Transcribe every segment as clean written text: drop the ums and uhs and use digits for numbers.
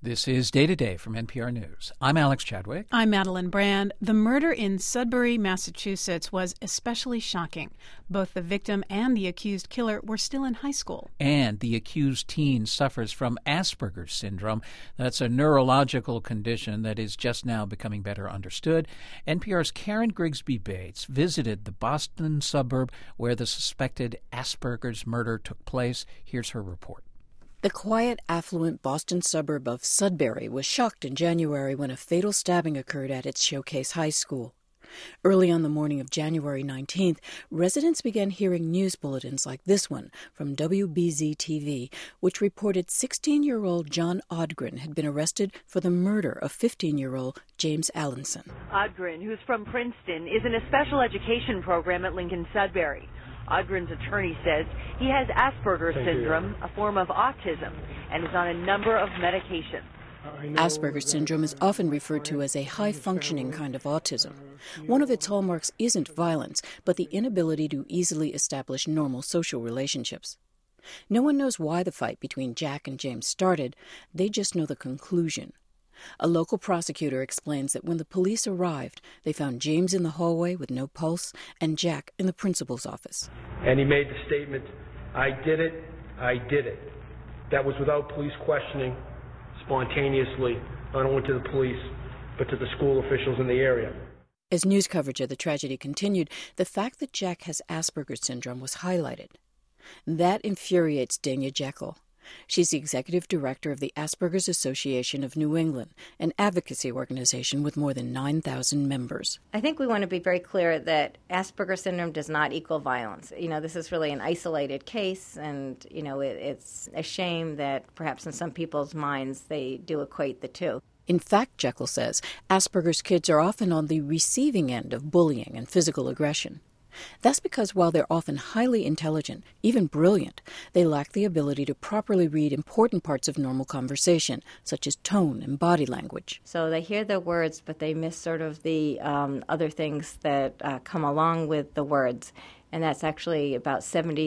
This is Day to Day from NPR News. I'm Alex Chadwick. I'm Madeline Brand. The murder in Sudbury, Massachusetts was especially shocking. Both the victim and the accused killer were still in high school. And the accused teen suffers from Asperger's syndrome. That's a neurological condition that is just now becoming better understood. NPR's Karen Grigsby Bates visited the Boston suburb where the suspected Asperger's murder took place. Here's her report. The quiet, affluent Boston suburb of Sudbury was shocked in January when a fatal stabbing occurred at its Showcase High School. Early on the morning of January 19th, residents began hearing news bulletins like this one from WBZ-TV, which reported 16-year-old John Odgren had been arrested for the murder of 15-year-old James Allenson. Odgren, who's from Princeton, is in a special education program at Lincoln Sudbury. Odgren's attorney says he has Asperger's syndrome, a form of autism, and is on a number of medications. Asperger's syndrome is often referred to as a high-functioning kind of autism. One of its hallmarks isn't violence, but the inability to easily establish normal social relationships. No one knows why the fight between Jack and James started. They just know the conclusion. A local prosecutor explains that when the police arrived, they found James in the hallway with no pulse and Jack in the principal's office. And he made the statement, "I did it, I did it." That was without police questioning, spontaneously, not only to the police, but to the school officials in the area. As news coverage of the tragedy continued, the fact that Jack has Asperger's syndrome was highlighted. That infuriates Dania Jekyll. She's the executive director of the Asperger's Association of New England, an advocacy organization with more than 9,000 members. I think we want to be very clear that Asperger's syndrome does not equal violence. This is really an isolated case, and, it's a shame that perhaps in some people's minds they do equate the two. In fact, Jekyll says, Asperger's kids are often on the receiving end of bullying and physical aggression. That's because while they're often highly intelligent, even brilliant, they lack the ability to properly read important parts of normal conversation, such as tone and body language. So they hear the words, but they miss sort of the other things that come along with the words. And that's actually about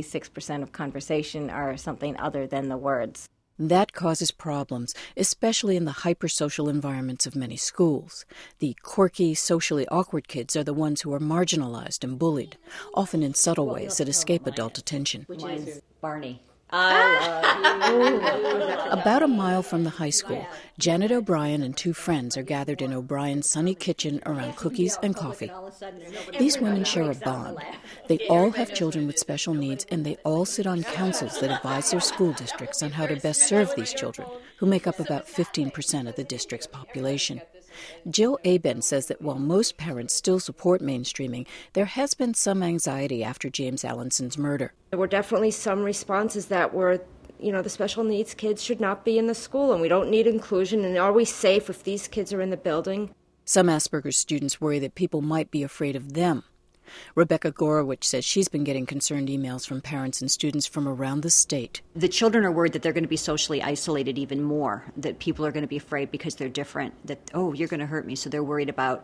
76% of conversation are something other than the words. That causes problems, especially in the hypersocial environments of many schools. The quirky, socially awkward kids are the ones who are marginalized and bullied, often in subtle ways that escape adult attention. Mine's Barney. About a mile from the high school, Janet O'Brien and two friends are gathered in O'Brien's sunny kitchen around cookies and coffee. These women share a bond. They all have children with special needs, and they all sit on councils that advise their school districts on how to best serve these children, who make up about 15% of the district's population. Jill Aben says that while most parents still support mainstreaming, there has been some anxiety after James Allenson's murder. There were definitely some responses that were, the special needs kids should not be in the school, and we don't need inclusion, and are we safe if these kids are in the building? Some Asperger's students worry that people might be afraid of them. Rebecca Gorowicz says she's been getting concerned emails from parents and students from around the state. The children are worried that they're going to be socially isolated even more, that people are going to be afraid because they're different, that, oh, you're going to hurt me. So they're worried about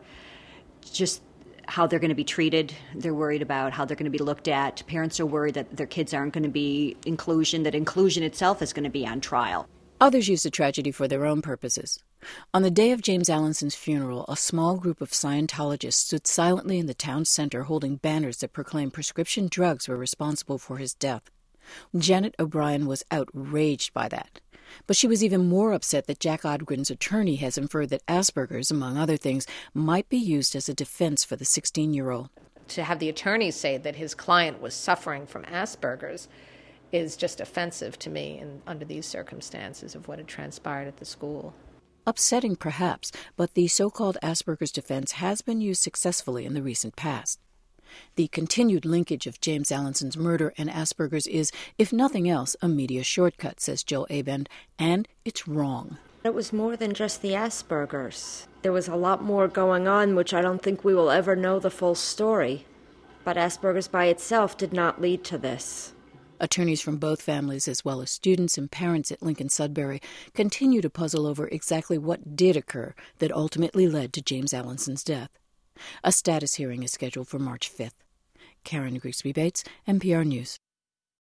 just how they're going to be treated. They're worried about how they're going to be looked at. Parents are worried that their kids aren't going to be inclusion, that inclusion itself is going to be on trial. Others use the tragedy for their own purposes. On the day of James Allenson's funeral, a small group of Scientologists stood silently in the town center holding banners that proclaimed prescription drugs were responsible for his death. Janet O'Brien was outraged by that. But she was even more upset that Jack Odgren's attorney has inferred that Asperger's, among other things, might be used as a defense for the 16-year-old. To have the attorney say that his client was suffering from Asperger's is just offensive to me under these circumstances of what had transpired at the school. Upsetting, perhaps, but the so-called Asperger's defense has been used successfully in the recent past. The continued linkage of James Allenson's murder and Asperger's is, if nothing else, a media shortcut, says Jill Aben, and it's wrong. It was more than just the Asperger's. There was a lot more going on, which I don't think we will ever know the full story. But Asperger's by itself did not lead to this. Attorneys from both families, as well as students and parents at Lincoln Sudbury, continue to puzzle over exactly what did occur that ultimately led to James Allenson's death. A status hearing is scheduled for March 5th. Karen Grigsby Bates, NPR News.